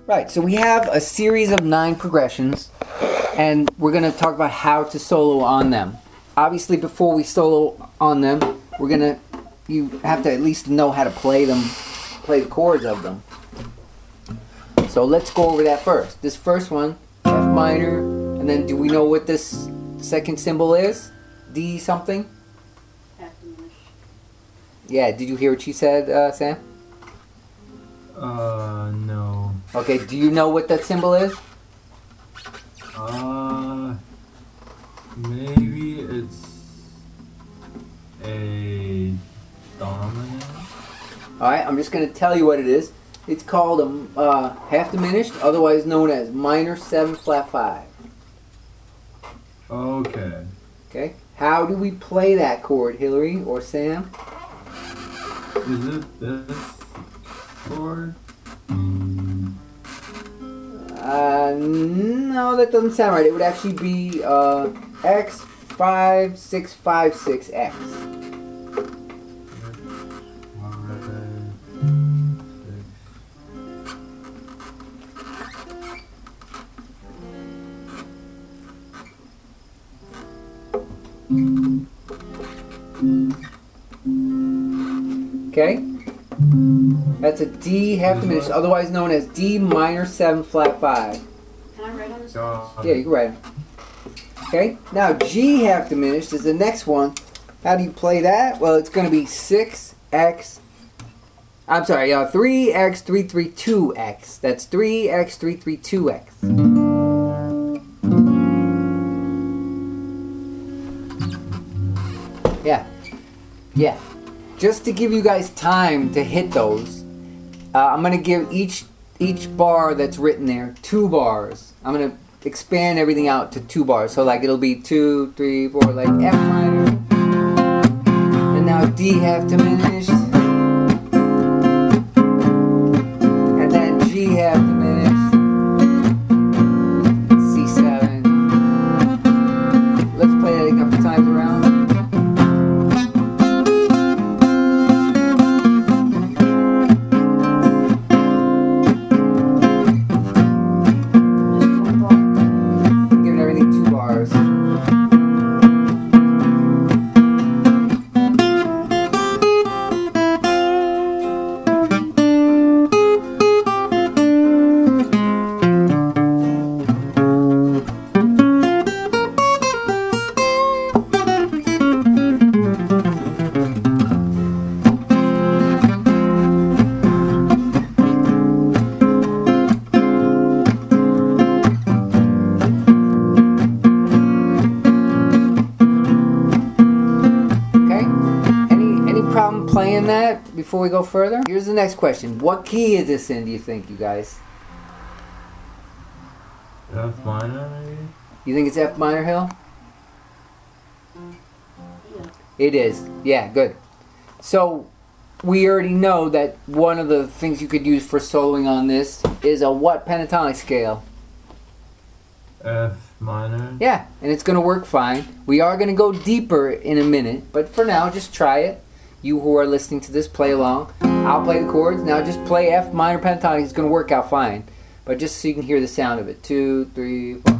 Right, so we have a series of 9 progressions, and we're going to talk about how to solo on them. Obviously, before we solo on them, you have to at least know how to play them, play the chords of them. So let's go over that first. This first one, F minor, and then do we know what this second symbol is? D something? Half diminished. Yeah, did you hear what she said, Sam? No. Okay, do you know what that symbol is? Maybe it's a dominant. Alright, I'm just going to tell you what it is. It's called a half diminished, otherwise known as minor 7 flat 5. Okay. Okay, how do we play that chord, Hillary or Sam? Is it this chord? No, that doesn't sound right. It would actually be X5656X. Okay? That's a D half diminished, otherwise known as D minor 7 flat 5. Can I write on this? Yeah, you can write it. Okay? Now G half diminished is the next one. How do you play that? Well, it's going to be 3x332x. That's 3x332x. Yeah. Just to give you guys time to hit those, I'm going to give each bar that's written there 2 bars. I'm going to expand everything out to 2 bars. So like it'll be 2, 3, 4, like F minor. And now D half diminished. And then G half diminished. C7. Let's play that a couple times around. Playing that before we go further? Here's the next question. What key is this in, do you think, you guys? F minor, maybe? You think it's F minor, Hill? Yeah. It is. Yeah, good. So, we already know that one of the things you could use for soloing on this is a what pentatonic scale? F minor. Yeah, and it's going to work fine. We are going to go deeper in a minute, but for now, just try it. You who are listening to this, play along. I'll play the chords. Now just play F minor pentatonic. It's going to work out fine. But just so you can hear the sound of it. 2, 3, 4.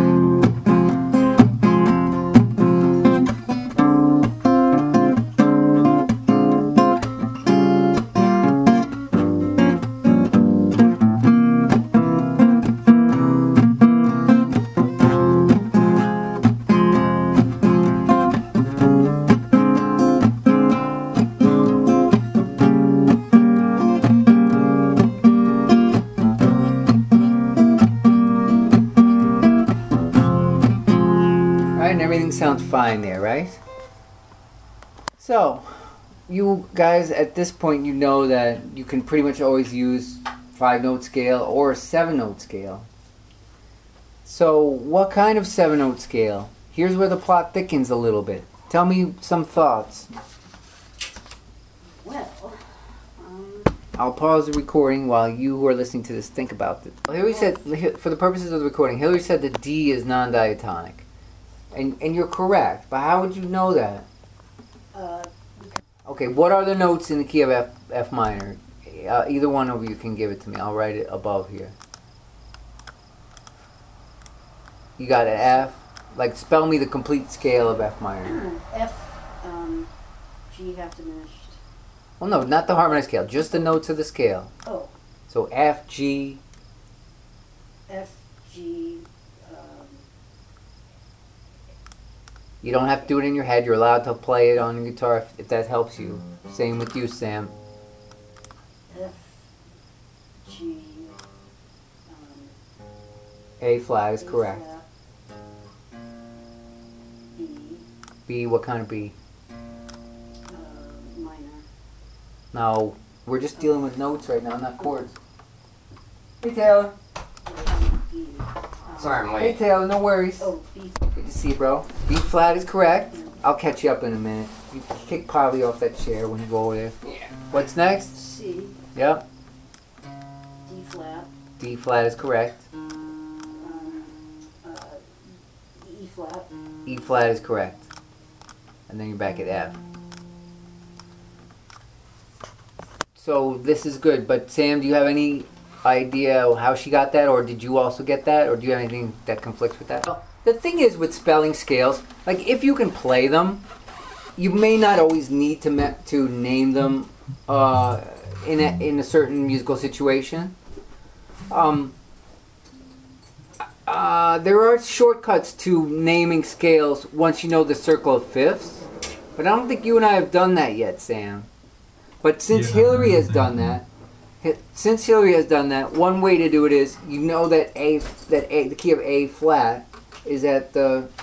Everything sounds fine there, right? So, you guys at this point, you know that you can pretty much always use 5-note scale or a 7-note scale. So, what kind of 7-note scale? Here's where the plot thickens a little bit. Tell me some thoughts. Well, I'll pause the recording while you who are listening to this think about it. Hillary said, for the purposes of the recording, Hillary said that D is non-diatonic. And you're correct, but how would you know that? Okay, what are the notes in the key of F minor? Either one of you can give it to me. I'll write it above here. You got an F. Like, spell me the complete scale of F minor. F, G half diminished. Well, no, not the harmonic scale. Just the notes of the scale. Oh, So F, G. F, G, You don't have to do it in your head. You're allowed to play it on your guitar if that helps you. Same with you, Sam. F, G, A flat is A correct. flat, B, B, what kind of B? minor. No, we're just dealing with notes right now, not chords. Hey, Taylor. B. Sorry, I'm Hey, late. Taylor, no worries. Oh, B. Good to see you, bro. B flat is correct. I'll catch you up in a minute. You kick Polly off that chair when you go over there. Yeah. What's next? C, Yep. D flat, D flat is correct. E flat, E flat is correct. And then you're back at F. So this is good, but Sam, do you have any idea how she got that, or did you also get that, or do you have anything that conflicts with that? Well, the thing is with spelling scales, like if you can play them, you may not always need to name them in a certain musical situation. There are shortcuts to naming scales once you know the circle of fifths, but I don't think you and I have done that yet, Sam. But since Yeah. Hillary has done that, one way to do it is you know that the key of A flat is at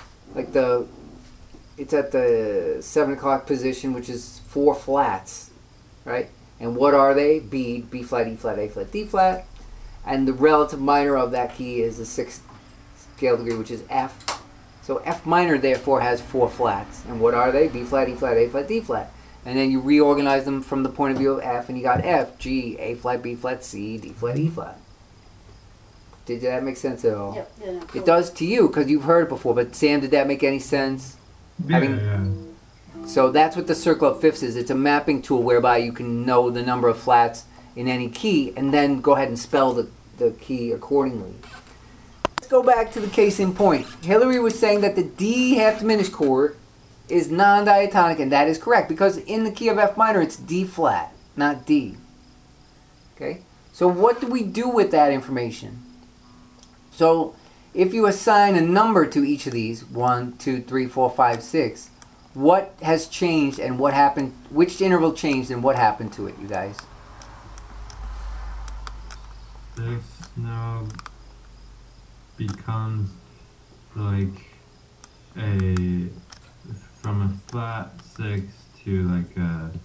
it's at the 7 o'clock position, which is 4 flats, right? And what are they? B flat, E flat, A flat, D flat, and the relative minor of that key is the 6th scale degree, which is F. So F minor therefore has 4 flats, and what are they? B flat, E flat, A flat, D flat. And then you reorganize them from the point of view of F, and you got F, G, A flat, B flat, C, D flat, E flat. Did that make sense at all? yep, yeah, no, It does to you because you've heard it before. But Sam, did that make any sense? Yeah, Having- yeah. So that's what the circle of fifths is. It's a mapping tool whereby you can know the number of flats in any key and then go ahead and spell the key accordingly. Let's go back to the case in point. Hillary was saying that the D half diminished chord is non-diatonic, and that is correct because in the key of F minor it's D flat, not D. Okay? So what do we do with that information? So if you assign a number to each of these, 1, 2, 3, 4, 5, 6, what has changed and what happened, which interval changed and what happened to it, you guys? 6 now becomes like from a flat 6 to like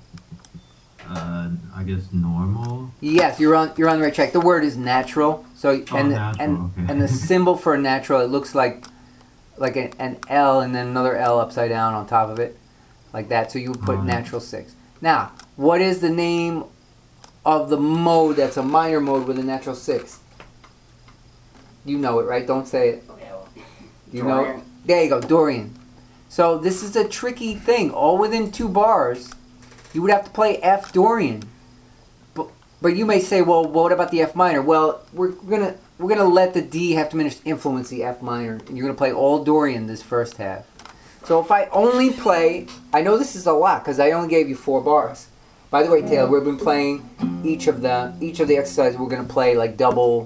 I guess normal. Yes, you're on the right track. The word is natural. So Natural, okay. and the symbol for natural, it looks like an L and then another L upside down on top of it, like that. So you would put Right. natural 6. Now, what is the name of the mode that's a minor mode with a natural 6? You know it, right? Don't say it. Okay, well, You know it? Dorian. There you go, Dorian. So this is a tricky thing. All within 2 bars, you would have to play F Dorian. But you may say, well, what about the F minor? Well, we're gonna let the D half diminished influence the F minor, and you're gonna play all Dorian this first half. So if I only play, I know this is a lot because I only gave you 4 bars. By the way, Taylor, we've been playing each of the exercises. We're gonna play like double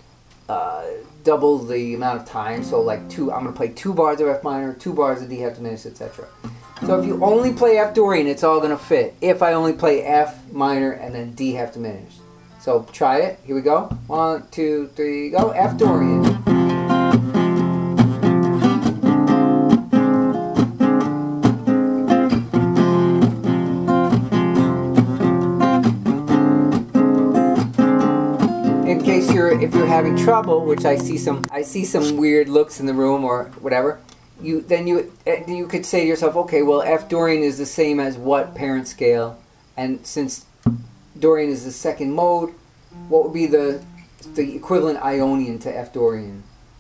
the amount of time. So like I'm gonna play 2 bars of F minor, 2 bars of D half diminished, etc. So if you only play F Dorian, it's all gonna fit. If I only play F minor and then D half diminished. So try it. Here we go. 1, 2, 3, go. F Dorian. If you're having trouble, which I see some weird looks in the room or whatever, you could say to yourself, okay, well, F Dorian is the same as what parent scale, and since Dorian is the second mode, what would be the equivalent Ionian to F Dorian?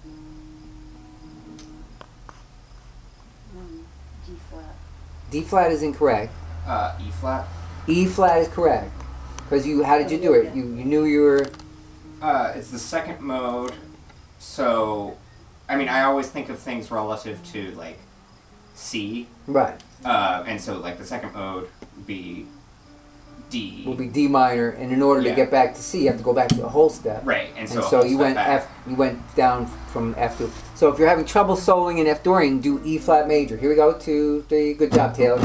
D flat. D flat is incorrect. E flat. E flat is correct. Because how did you do it? You knew you were... It's the second mode, so I mean, I always think of things relative to like C, Right. and so like the second mode would be D. Will be D minor, and in order to Yeah. get back to C, you have to go back to a whole step. Right, and so, And a so whole you step went back. F. You went down from F to. So if you're having trouble soloing in F Dorian, do E flat major. Here we go. 2, 3. Good job, Taylor.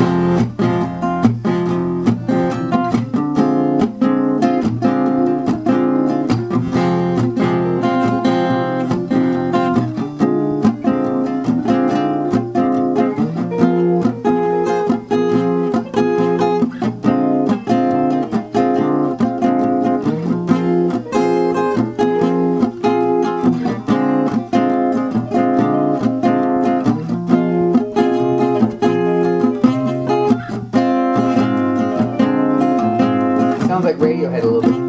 Sounds like Radiohead a little bit.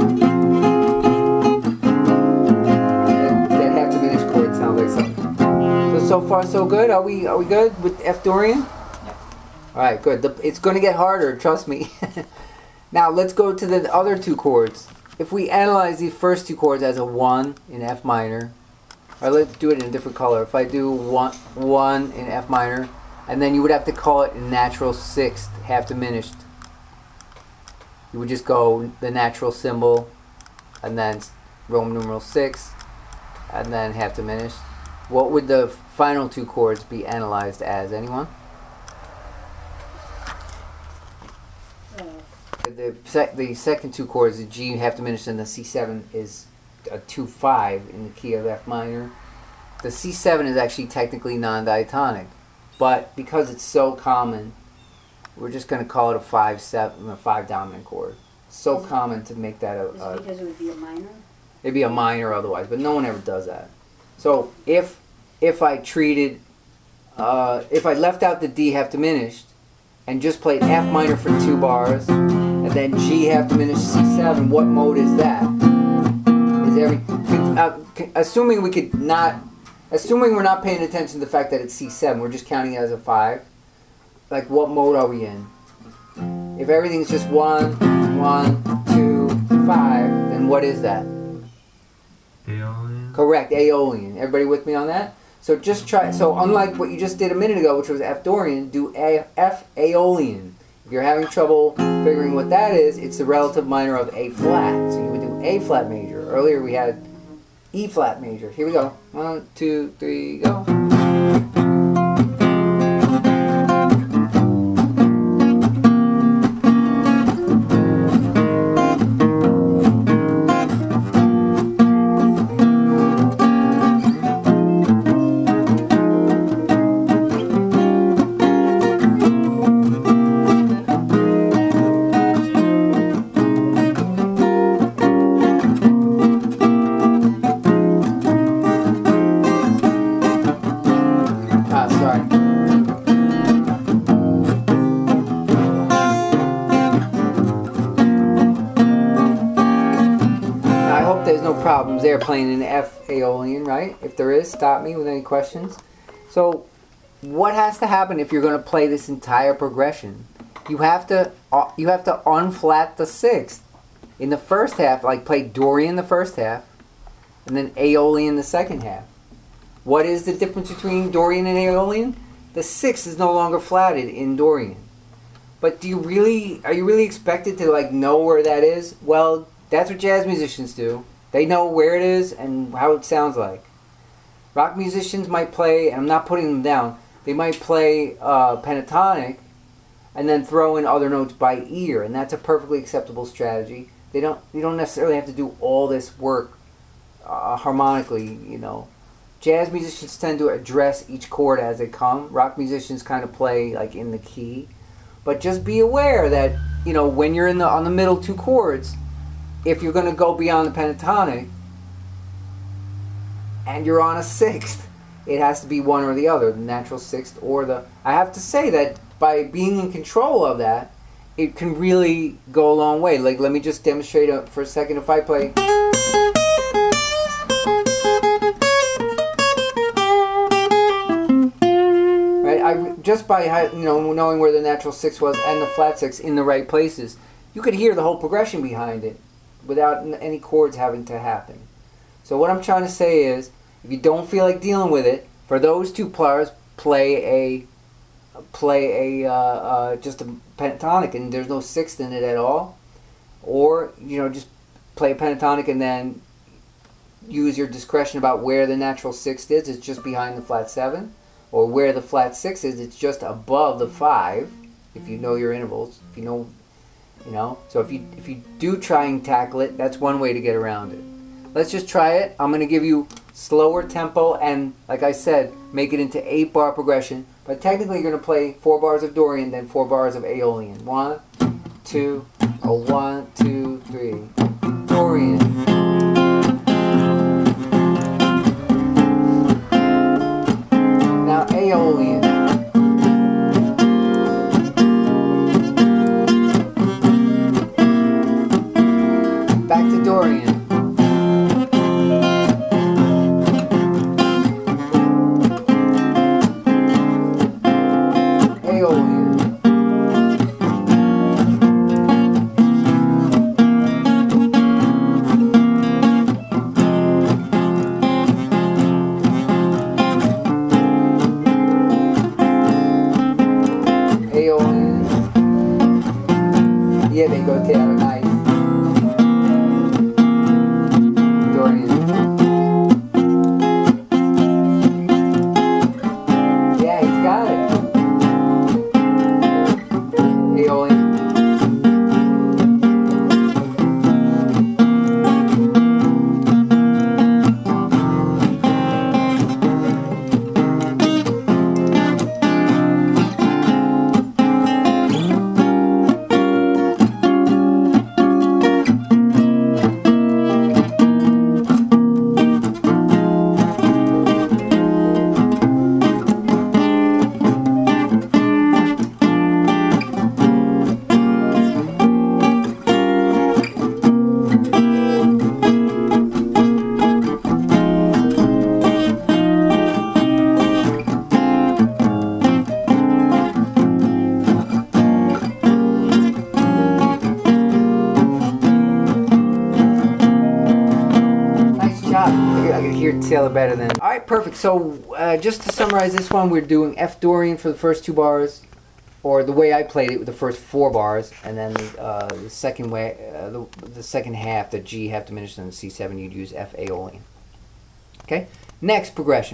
That half diminished chord sounds like something. So far so good. Are we good with F Dorian? Yeah. All right, good. It's going to get harder. Trust me. Now let's go to the other two chords. If we analyze these first two chords as a 1 in F minor, or let's do it in a different color. If I do 1 in F minor, and then you would have to call it in natural sixth, half diminished. You would just go the natural symbol, and then Roman numeral 6, and then half diminished. What would the final two chords be analyzed as? Anyone? The second two chords, the G half diminished and the C7 is a 2-5 in the key of F minor. The C7 is actually technically non-diatonic, but because it's so common, we're just going to call it a 5-7, a 5 dominant chord. It's so common to make that Is it because it would be a minor? it'd be a minor otherwise, but no one ever does that. So if I treated, if I left out the D half diminished and just played F minor for 2 bars, and then G half diminished C7, what mode is that? Is assuming we're not paying attention to the fact that it's C7, we're just counting it as a 5. Like, what mode are we in? If everything's just 1, 1, 2, 5, then what is that? Aeolian. Correct, Aeolian. Everybody with me on that? So just try. So unlike what you just did a minute ago, which was F Dorian, do F Aeolian. If you're having trouble figuring what that is, it's the relative minor of A flat. So you would do A flat major. Earlier we had E flat major. Here we go. 1, 2, 3, go. Problems there playing in F Aeolian, right? If there is, stop me with any questions. So what has to happen if you're going to play this entire progression? You have to unflat the sixth in the first half, like play Dorian the first half and then Aeolian the second half. What is the difference between Dorian and Aeolian? The sixth is no longer flatted in Dorian. But are you really expected to like know where that is? Well, that's what jazz musicians do. They know where it is and how it sounds like. Rock musicians might play, and I'm not putting them down, they might play pentatonic and then throw in other notes by ear, and that's a perfectly acceptable strategy. You don't necessarily have to do all this work harmonically, you know. Jazz musicians tend to address each chord as they come. Rock musicians kind of play like in the key. But just be aware that, you know, when you're on the middle two chords, if you're going to go beyond the pentatonic and you're on a sixth, it has to be one or the other, the natural sixth or the... I have to say that by being in control of that, it can really go a long way. Like, let me just demonstrate for a second. If I play... Right, just by knowing where the natural sixth was and the flat sixth in the right places, you could hear the whole progression behind it without any chords having to happen. So what I'm trying to say is, If you don't feel like dealing with it, for those two players, play just a pentatonic, and there's no sixth in it at all. Or just play a pentatonic and then use your discretion about where the natural sixth is. It's just behind the flat 7, or where the flat 6 is. It's just above the 5. If you know your intervals, if you know. So if you do try and tackle it, that's one way to get around it. Let's just try it. I'm going to give you slower tempo and, like I said, make it into 8-bar progression. But technically, you're going to play 4 bars of Dorian, then 4 bars of Aeolian. 1, 2, 1, 2, 3. Dorian. Now Aeolian. Back to Dorian. Aeolian. Aeolian. Yeah, they go together nice. Dorian. Yeah, he's got it. Aeolian. I can hear Taylor better than. Alright, perfect. So, just to summarize this one, we're doing F Dorian for the first 2 bars, or the way I played it with the first 4 bars, and then the second way, the second half, the G half diminished, and the C7, you'd use F Aeolian. Okay? Next progression.